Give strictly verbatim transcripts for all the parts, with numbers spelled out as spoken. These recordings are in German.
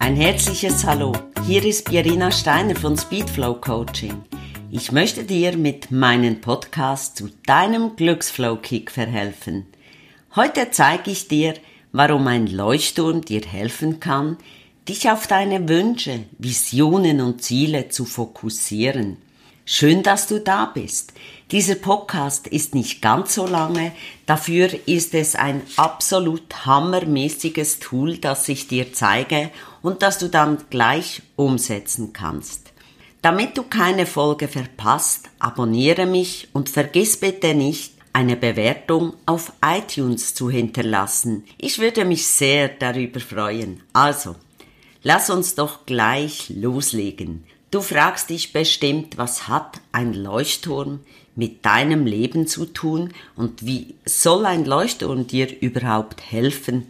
Ein herzliches Hallo, hier ist Pierina Steiner von Speedflow Coaching. Ich möchte dir mit meinem Podcast zu deinem Glücksflow-Kick verhelfen. Heute zeige ich dir, warum ein Leuchtturm dir helfen kann, dich auf deine Wünsche, Visionen und Ziele zu fokussieren. Schön, dass du da bist. Dieser Podcast ist nicht ganz so lange, dafür ist es ein absolut hammermäßiges Tool, das ich dir zeige und das du dann gleich umsetzen kannst. Damit du keine Folge verpasst, abonniere mich und vergiss bitte nicht, eine Bewertung auf iTunes zu hinterlassen. Ich würde mich sehr darüber freuen. Also, lass uns doch gleich loslegen. Du fragst dich bestimmt, was hat ein Leuchtturm mit deinem Leben zu tun und wie soll ein Leuchtturm dir überhaupt helfen,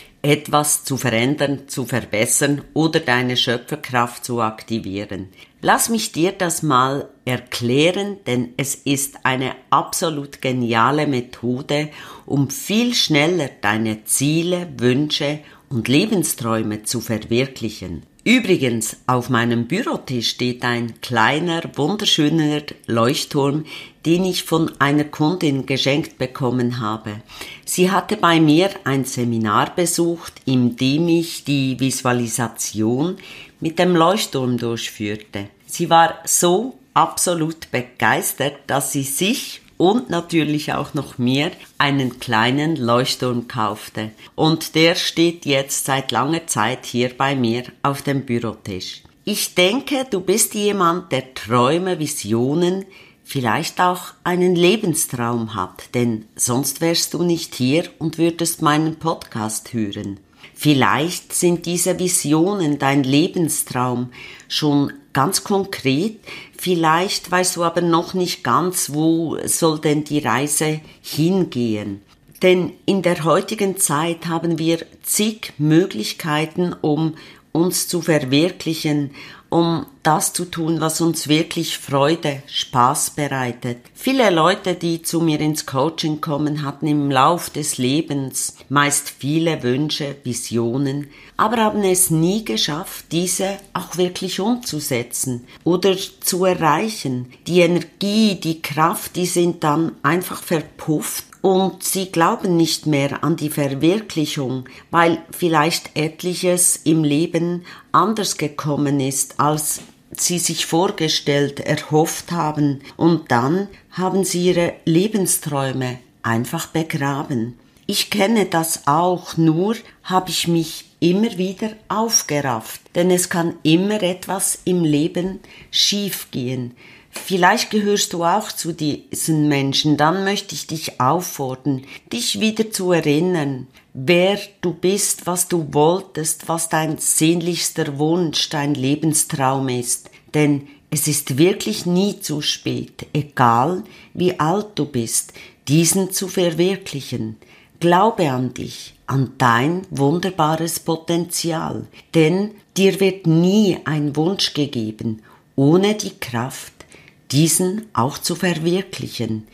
etwas zu verändern, zu verbessern oder deine Schöpferkraft zu aktivieren? Lass mich dir das mal erklären, denn es ist eine absolut geniale Methode, um viel schneller deine Ziele, Wünsche und Lebensträume zu verwirklichen. Übrigens, auf meinem Bürotisch steht ein kleiner, wunderschöner Leuchtturm, den ich von einer Kundin geschenkt bekommen habe. Sie hatte bei mir ein Seminar besucht, in dem ich die Visualisation mit dem Leuchtturm durchführte. Sie war so absolut begeistert, dass sie sich und natürlich auch noch mir einen kleinen Leuchtturm kaufte. Und der steht jetzt seit langer Zeit hier bei mir auf dem Bürotisch. Ich denke, du bist jemand, der Träume, Visionen, vielleicht auch einen Lebenstraum hat, denn sonst wärst du nicht hier und würdest meinen Podcast hören. Vielleicht sind diese Visionen dein Lebenstraum schon ganz konkret, vielleicht weißt du aber noch nicht ganz, wo soll denn die Reise hingehen. Denn in der heutigen Zeit haben wir zig Möglichkeiten, um uns zu verwirklichen, um das zu tun, was uns wirklich Freude, Spaß bereitet. Viele Leute, die zu mir ins Coaching kommen, hatten im Lauf des Lebens meist viele Wünsche, Visionen, aber haben es nie geschafft, diese auch wirklich umzusetzen oder zu erreichen. Die Energie, die Kraft, die sind dann einfach verpufft. Und sie glauben nicht mehr an die Verwirklichung, weil vielleicht etliches im Leben anders gekommen ist, als sie sich vorgestellt, erhofft haben. Und dann haben sie ihre Lebensträume einfach begraben. Ich kenne das auch, nur habe ich mich immer wieder aufgerafft, denn es kann immer etwas im Leben schiefgehen. Vielleicht gehörst du auch zu diesen Menschen, dann möchte ich dich auffordern, dich wieder zu erinnern, wer du bist, was du wolltest, was dein sehnlichster Wunsch, dein Lebenstraum ist. Denn es ist wirklich nie zu spät, egal wie alt du bist, diesen zu verwirklichen. Glaube an dich, an dein wunderbares Potenzial, denn dir wird nie ein Wunsch gegeben, ohne die Kraft, diesen auch zu verwirklichen.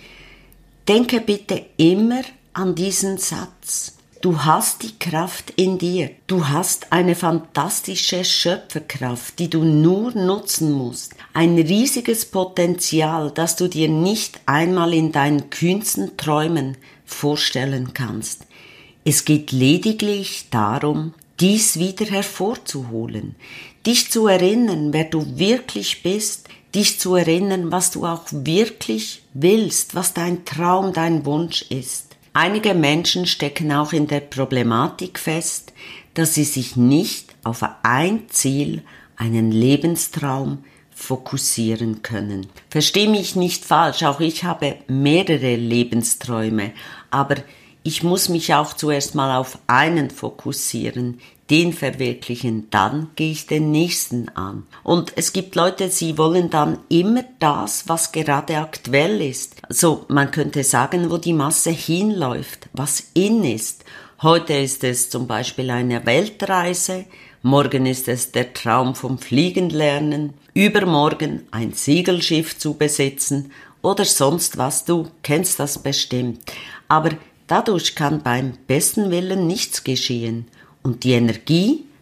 Denke bitte immer an diesen Satz. Du hast die Kraft in dir. Du hast eine fantastische Schöpferkraft, die du nur nutzen musst. Ein riesiges Potenzial, das du dir nicht einmal in deinen kühnsten Träumen vorstellen kannst. Es geht lediglich darum, dies wieder hervorzuholen, dich zu erinnern, wer du wirklich bist, dich zu erinnern, was du auch wirklich willst, was dein Traum, dein Wunsch ist. Einige Menschen stecken auch in der Problematik fest, dass sie sich nicht auf ein Ziel, einen Lebenstraum fokussieren können. Versteh mich nicht falsch, auch ich habe mehrere Lebensträume, aber ich muss mich auch zuerst mal auf einen fokussieren, den verwirklichen, dann gehe ich den nächsten an. Und es gibt Leute, sie wollen dann immer das, was gerade aktuell ist. Also man könnte sagen, wo die Masse hinläuft, was in ist. Heute ist es zum Beispiel eine Weltreise, morgen ist es der Traum vom Fliegenlernen, übermorgen ein Segelschiff zu besitzen oder sonst was, du kennst das bestimmt. Aber dadurch kann beim besten Willen nichts geschehen und die Energie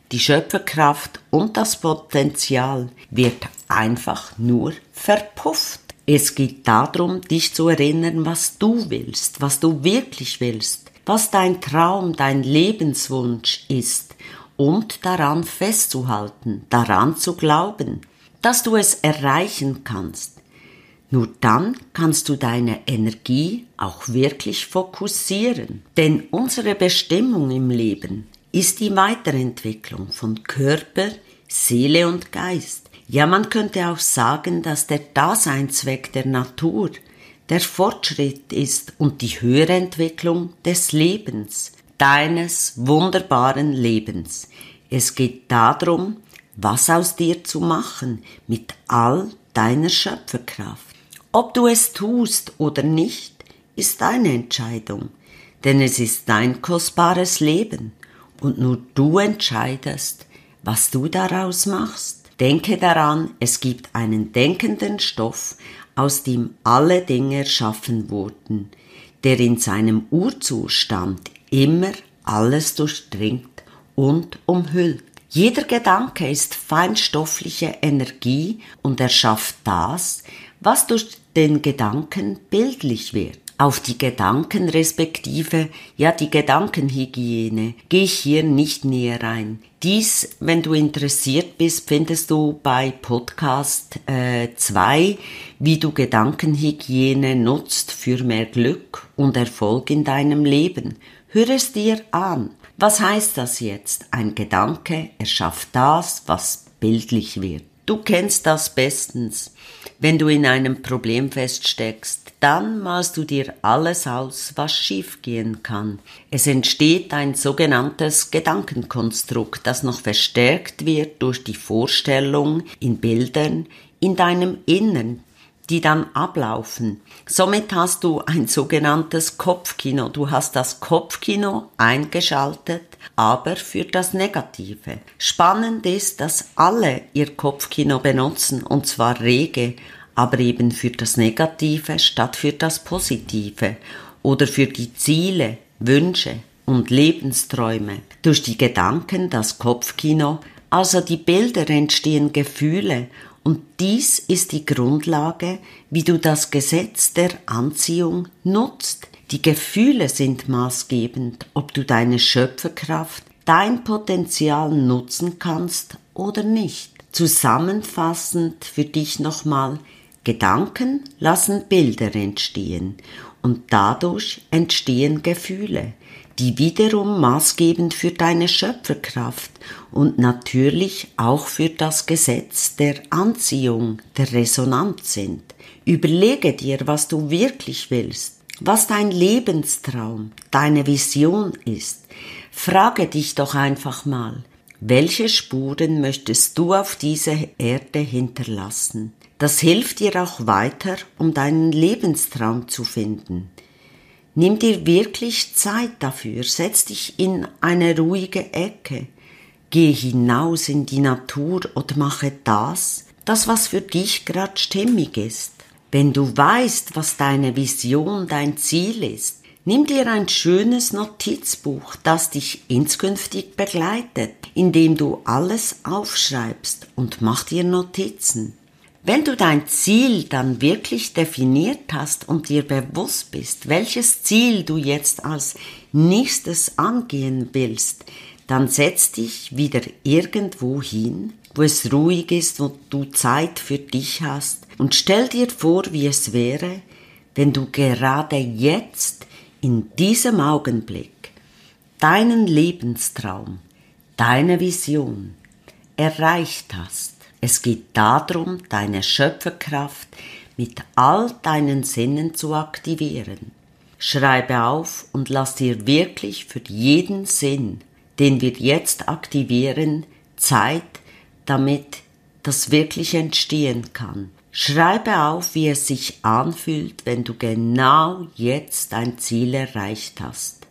die Schöpferkraft und das Potenzial wird einfach nur verpufft. Es geht darum, dich zu erinnern, was du willst, was du wirklich willst, was dein Traum, dein Lebenswunsch ist und daran festzuhalten, daran zu glauben, dass du es erreichen kannst. Nur dann kannst du deine Energie auch wirklich fokussieren. Denn unsere Bestimmung im Leben ist die Weiterentwicklung von Körper, Seele und Geist. Ja, man könnte auch sagen, dass der Daseinszweck der Natur der Fortschritt ist und die höhere Entwicklung des Lebens, deines wunderbaren Lebens. Es geht darum, was aus dir zu machen mit all deiner Schöpferkraft. Ob du es tust oder nicht, ist deine Entscheidung, denn es ist dein kostbares Leben und nur du entscheidest, was du daraus machst. Denke daran, es gibt einen denkenden Stoff, aus dem alle Dinge erschaffen wurden, der in seinem Urzustand immer alles durchdringt und umhüllt. Jeder Gedanke ist feinstoffliche Energie und erschafft das, was durch den Gedanken bildlich wird. Auf die Gedanken respektive, ja die Gedankenhygiene, gehe ich hier nicht näher ein. Dies, wenn du interessiert bist, findest du bei Podcast zwei, äh, wie du Gedankenhygiene nutzt für mehr Glück und Erfolg in deinem Leben. Hör es dir an. Was heißt das jetzt? Ein Gedanke erschafft das, was bildlich wird. Du kennst das bestens. Wenn du in einem Problem feststeckst, dann malst du dir alles aus, was schiefgehen kann. Es entsteht ein sogenanntes Gedankenkonstrukt, das noch verstärkt wird durch die Vorstellung in Bildern in deinem Innern, die dann ablaufen. Somit hast du ein sogenanntes Kopfkino. Du hast das Kopfkino eingeschaltet, aber für das Negative. Spannend ist, dass alle ihr Kopfkino benutzen, und zwar rege, aber eben für das Negative statt für das Positive oder für die Ziele, Wünsche und Lebensträume. Durch die Gedanken, das Kopfkino, also die Bilder, entstehen Gefühle. Und dies ist die Grundlage, wie du das Gesetz der Anziehung nutzt. Die Gefühle sind maßgebend, ob du deine Schöpferkraft, dein Potenzial nutzen kannst oder nicht. Zusammenfassend für dich nochmal: Gedanken lassen Bilder entstehen und dadurch entstehen Gefühle, die wiederum maßgebend für deine Schöpferkraft und natürlich auch für das Gesetz der Anziehung, der Resonanz sind. Überlege dir, was du wirklich willst, was dein Lebenstraum, deine Vision ist. Frage dich doch einfach mal, welche Spuren möchtest du auf dieser Erde hinterlassen? Das hilft dir auch weiter, um deinen Lebenstraum zu finden. Nimm dir wirklich Zeit dafür, setz dich in eine ruhige Ecke, gehe hinaus in die Natur oder mache das, das was für dich gerade stimmig ist. Wenn du weißt, was deine Vision, dein Ziel ist, nimm dir ein schönes Notizbuch, das dich inskünftig begleitet, indem du alles aufschreibst und mach dir Notizen. Wenn du dein Ziel dann wirklich definiert hast und dir bewusst bist, welches Ziel du jetzt als nächstes angehen willst, dann setz dich wieder irgendwo hin, wo es ruhig ist, wo du Zeit für dich hast, und stell dir vor, wie es wäre, wenn du gerade jetzt in diesem Augenblick deinen Lebenstraum, deine Vision erreicht hast. Es geht darum, deine Schöpferkraft mit all deinen Sinnen zu aktivieren. Schreibe auf und lass dir wirklich für jeden Sinn, den wir jetzt aktivieren, Zeit, damit das wirklich entstehen kann. Schreibe auf, wie es sich anfühlt, wenn du genau jetzt dein Ziel erreicht hast.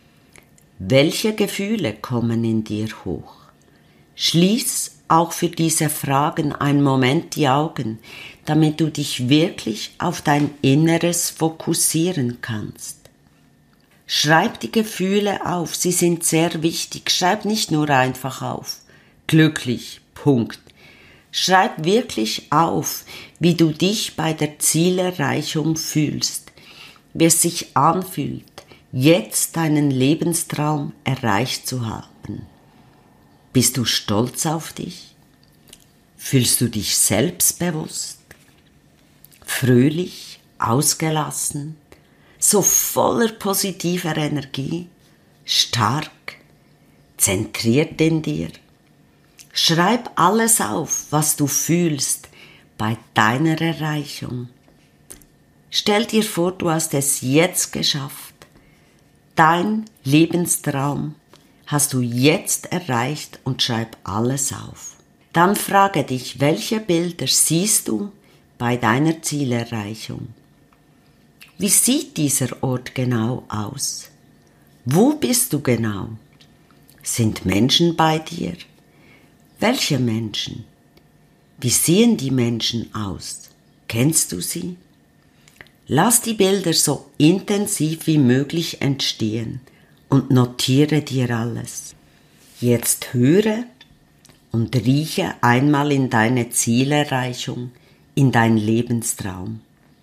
Welche Gefühle kommen in dir hoch? Schließ auch für diese Fragen einen Moment die Augen, damit du dich wirklich auf dein Inneres fokussieren kannst. Schreib die Gefühle auf, sie sind sehr wichtig. Schreib nicht nur einfach auf, glücklich, Punkt. Schreib wirklich auf, wie du dich bei der Zielerreichung fühlst, wie es sich anfühlt, jetzt deinen Lebenstraum erreicht zu haben. Bist du stolz auf dich? Fühlst du dich selbstbewusst, fröhlich, ausgelassen, so voller positiver Energie, stark, zentriert in dir? Schreib alles auf, was du fühlst bei deiner Erreichung. Stell dir vor, du hast es jetzt geschafft. Dein Lebenstraum hast du jetzt erreicht und schreib alles auf. Dann frage dich, welche Bilder siehst du bei deiner Zielerreichung? Wie sieht dieser Ort genau aus? Wo bist du genau? Sind Menschen bei dir? Welche Menschen? Wie sehen die Menschen aus? Kennst du sie? Lass die Bilder so intensiv wie möglich entstehen und notiere dir alles. Jetzt höre und rieche einmal in deine Zielerreichung, in dein Lebenstraum.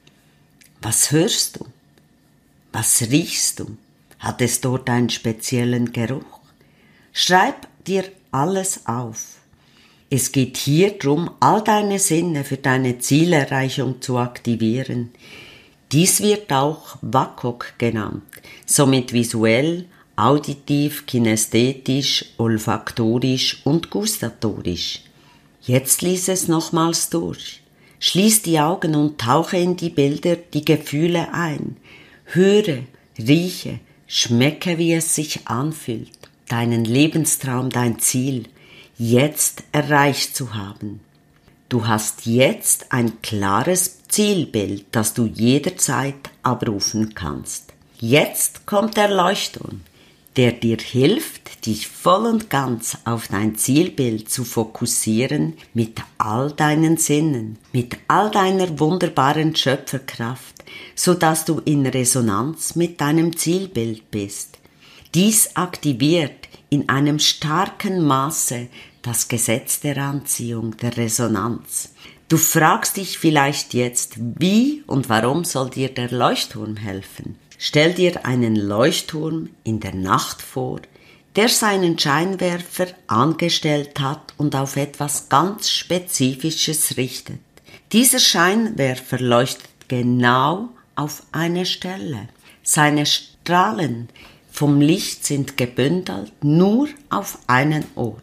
Was hörst du? Was riechst du? Hat es dort einen speziellen Geruch? Schreib dir alles auf. Es geht hier darum, all deine Sinne für deine Zielerreichung zu aktivieren. Dies wird auch W A K O K genannt, somit visuell, auditiv, kinästhetisch, olfaktorisch und gustatorisch. Jetzt lies es nochmals durch. Schließ die Augen und tauche in die Bilder, die Gefühle ein. Höre, rieche, schmecke, wie es sich anfühlt, deinen Lebenstraum, dein Ziel jetzt erreicht zu haben. Du hast jetzt ein klares Zielbild, das du jederzeit abrufen kannst. Jetzt kommt der Leuchtturm, der dir hilft, dich voll und ganz auf dein Zielbild zu fokussieren mit all deinen Sinnen, mit all deiner wunderbaren Schöpferkraft, sodass du in Resonanz mit deinem Zielbild bist. Dies aktiviert in einem starken Maße das Gesetz der Anziehung, der Resonanz. Du fragst dich vielleicht jetzt, wie und warum soll dir der Leuchtturm helfen? Stell dir einen Leuchtturm in der Nacht vor, der seinen Scheinwerfer angestellt hat und auf etwas ganz Spezifisches richtet. Dieser Scheinwerfer leuchtet genau auf eine Stelle. Seine Strahlen vom Licht sind gebündelt nur auf einen Ort.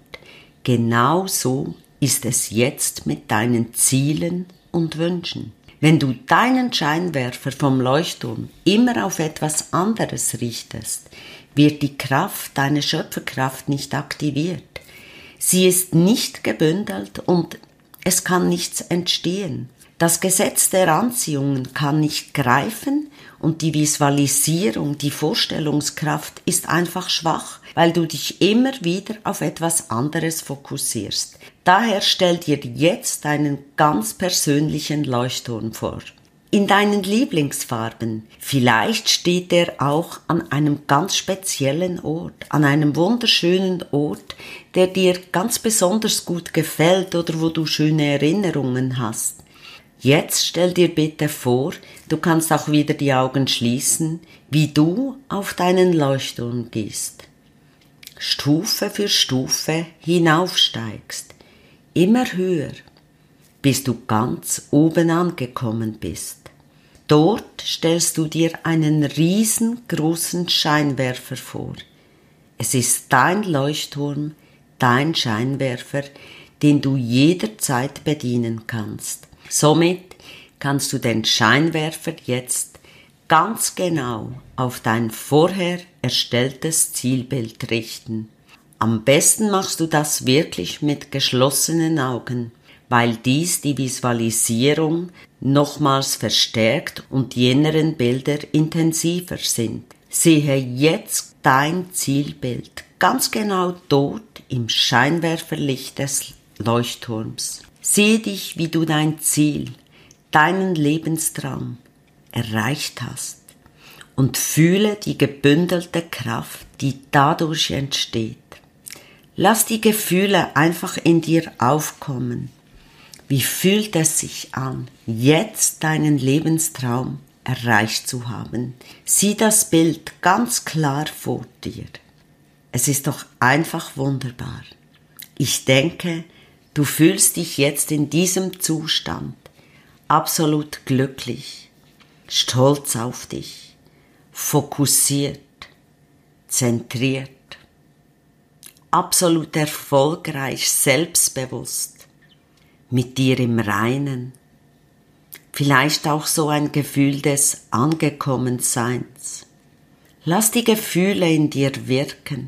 Genau so ist es jetzt mit deinen Zielen und Wünschen. Wenn du deinen Scheinwerfer vom Leuchtturm immer auf etwas anderes richtest, wird die Kraft, deine Schöpferkraft nicht aktiviert. Sie ist nicht gebündelt und es kann nichts entstehen. Das Gesetz der Anziehung kann nicht greifen und die Visualisierung, die Vorstellungskraft ist einfach schwach, weil du dich immer wieder auf etwas anderes fokussierst. Daher stell dir jetzt einen ganz persönlichen Leuchtturm vor. In deinen Lieblingsfarben. Vielleicht steht er auch an einem ganz speziellen Ort, an einem wunderschönen Ort, der dir ganz besonders gut gefällt oder wo du schöne Erinnerungen hast. Jetzt stell dir bitte vor, du kannst auch wieder die Augen schließen, wie du auf deinen Leuchtturm gehst. Stufe für Stufe hinaufsteigst, immer höher, bis du ganz oben angekommen bist. Dort stellst du dir einen riesengroßen Scheinwerfer vor. Es ist dein Leuchtturm, dein Scheinwerfer, den du jederzeit bedienen kannst. Somit kannst du den Scheinwerfer jetzt ganz genau auf dein vorher erstelltes Zielbild richten. Am besten machst du das wirklich mit geschlossenen Augen, weil dies die Visualisierung nochmals verstärkt und die inneren Bilder intensiver sind. Sehe jetzt dein Zielbild ganz genau dort im Scheinwerferlicht des Leuchtturms. Sehe dich, wie du dein Ziel, deinen Lebenstraum erreicht hast und fühle die gebündelte Kraft, die dadurch entsteht. Lass die Gefühle einfach in dir aufkommen. Wie fühlt es sich an, jetzt deinen Lebenstraum erreicht zu haben? Sieh das Bild ganz klar vor dir. Es ist doch einfach wunderbar. Ich denke, du fühlst dich jetzt in diesem Zustand absolut glücklich, stolz auf dich, fokussiert, zentriert, absolut erfolgreich, selbstbewusst, mit dir im Reinen. Vielleicht auch so ein Gefühl des Angekommenseins. Lass die Gefühle in dir wirken.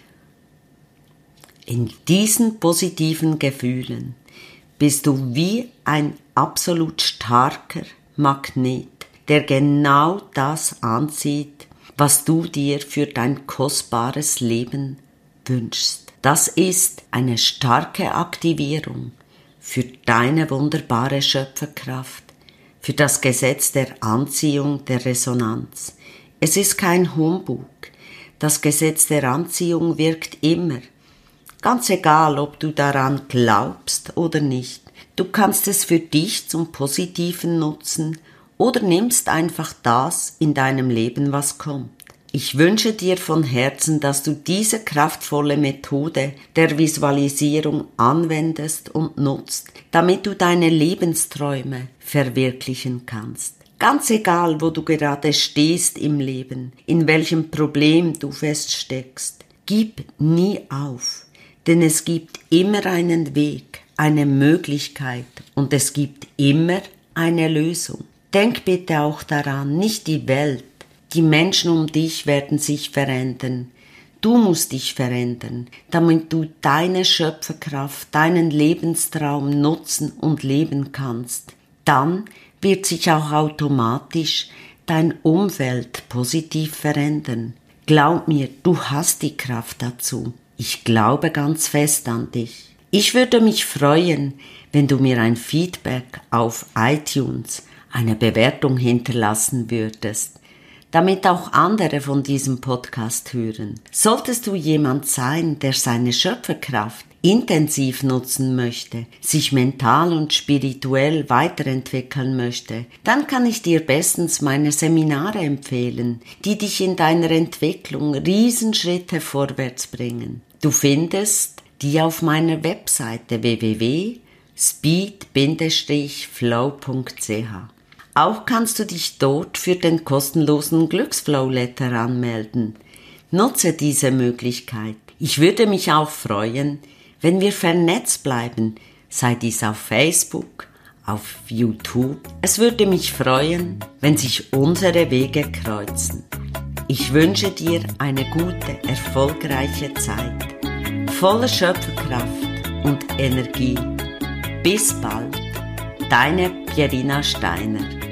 In diesen positiven Gefühlen bist du wie ein absolut starker Magnet, der genau das anzieht, was du dir für dein kostbares Leben wünschst. Das ist eine starke Aktivierung für deine wunderbare Schöpferkraft, für das Gesetz der Anziehung, der Resonanz. Es ist kein Humbug. Das Gesetz der Anziehung wirkt immer. Ganz egal, ob du daran glaubst oder nicht. Du kannst es für dich zum Positiven nutzen oder nimmst einfach das in deinem Leben, was kommt. Ich wünsche dir von Herzen, dass du diese kraftvolle Methode der Visualisierung anwendest und nutzt, damit du deine Lebensträume verwirklichen kannst. Ganz egal, wo du gerade stehst im Leben, in welchem Problem du feststeckst, gib nie auf, denn es gibt immer einen Weg, eine Möglichkeit und es gibt immer eine Lösung. Denk bitte auch daran, nicht die Welt, die Menschen um dich werden sich verändern. Du musst dich verändern, damit du deine Schöpferkraft, deinen Lebenstraum nutzen und leben kannst. Dann wird sich auch automatisch dein Umfeld positiv verändern. Glaub mir, du hast die Kraft dazu. Ich glaube ganz fest an dich. Ich würde mich freuen, wenn du mir ein Feedback auf iTunes, eine Bewertung hinterlassen würdest, damit auch andere von diesem Podcast hören. Solltest du jemand sein, der seine Schöpferkraft intensiv nutzen möchte, sich mental und spirituell weiterentwickeln möchte, dann kann ich dir bestens meine Seminare empfehlen, die dich in deiner Entwicklung Riesenschritte vorwärts bringen. Du findest die auf meiner Webseite w w w punkt speed Bindestrich flow punkt c h. Auch kannst du dich dort für den kostenlosen Glücksflow-Letter anmelden. Nutze diese Möglichkeit. Ich würde mich auch freuen, wenn wir vernetzt bleiben, sei dies auf Facebook, auf YouTube. Es würde mich freuen, wenn sich unsere Wege kreuzen. Ich wünsche dir eine gute, erfolgreiche Zeit, voller Schöpferkraft und Energie. Bis bald, deine Pierina Steiner.